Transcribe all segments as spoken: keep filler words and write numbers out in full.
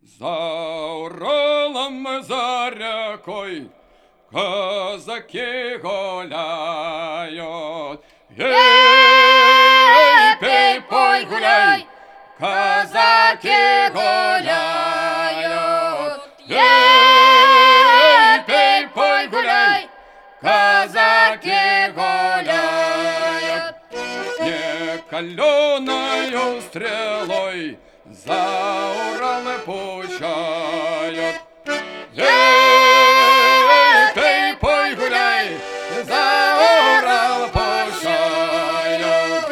За Уралом, за рекой казаки гуляют. Ей, пей, пой, гуляй, казаки гуляют. Ей, пей, пой, гуляй, казаки гуляют. Не каленою стрелой за Урал пущают. Ей, пей, пой, гуляй, за Урал пущают.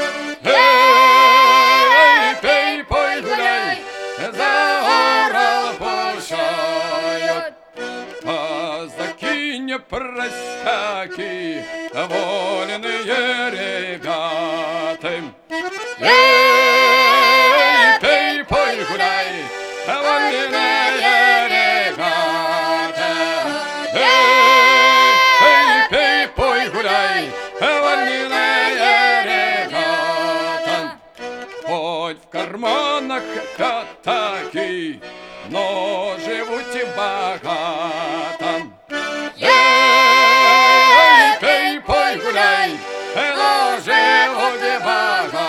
Ей, пей, пой, гуляй, за Урал пущают. Казаки не простяки, вольные ребята. Ей, пей, пой, гуляй, вольные ребята. Ей, пей, пой, гуляй, вольные ребята. Хоть в карманах пятаки, но живут богато. Ей, пей, пой, гуляй, но живут богато.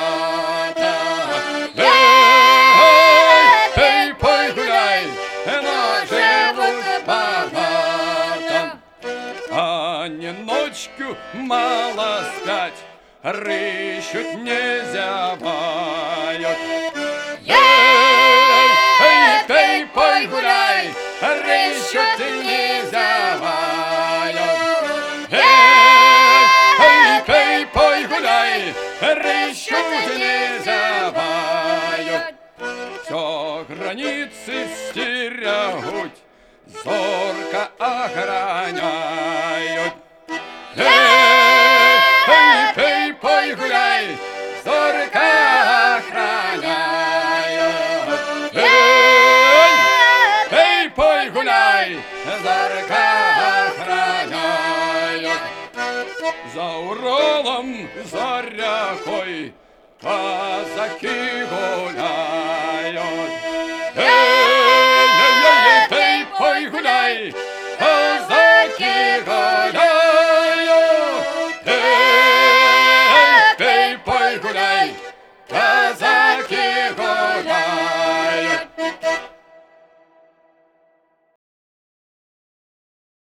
Ей, пей, пой, гуляй, но живут богато. Они ночью мало спать, рыщут не зевают. Ей, пей, пой, гуляй, рыщут не зевают. Ей, пей, пой, гуляй, рыщут не зевают. Все границы стерегут, зорко охраняют. Эй, пей, пой, гуляй, зорко охраняют. Эй, пей, пой, гуляй, зорко охраняют. За Уралом, за рекой казаки гуляют. Эй, эй, эй, пей, пой, гуляй,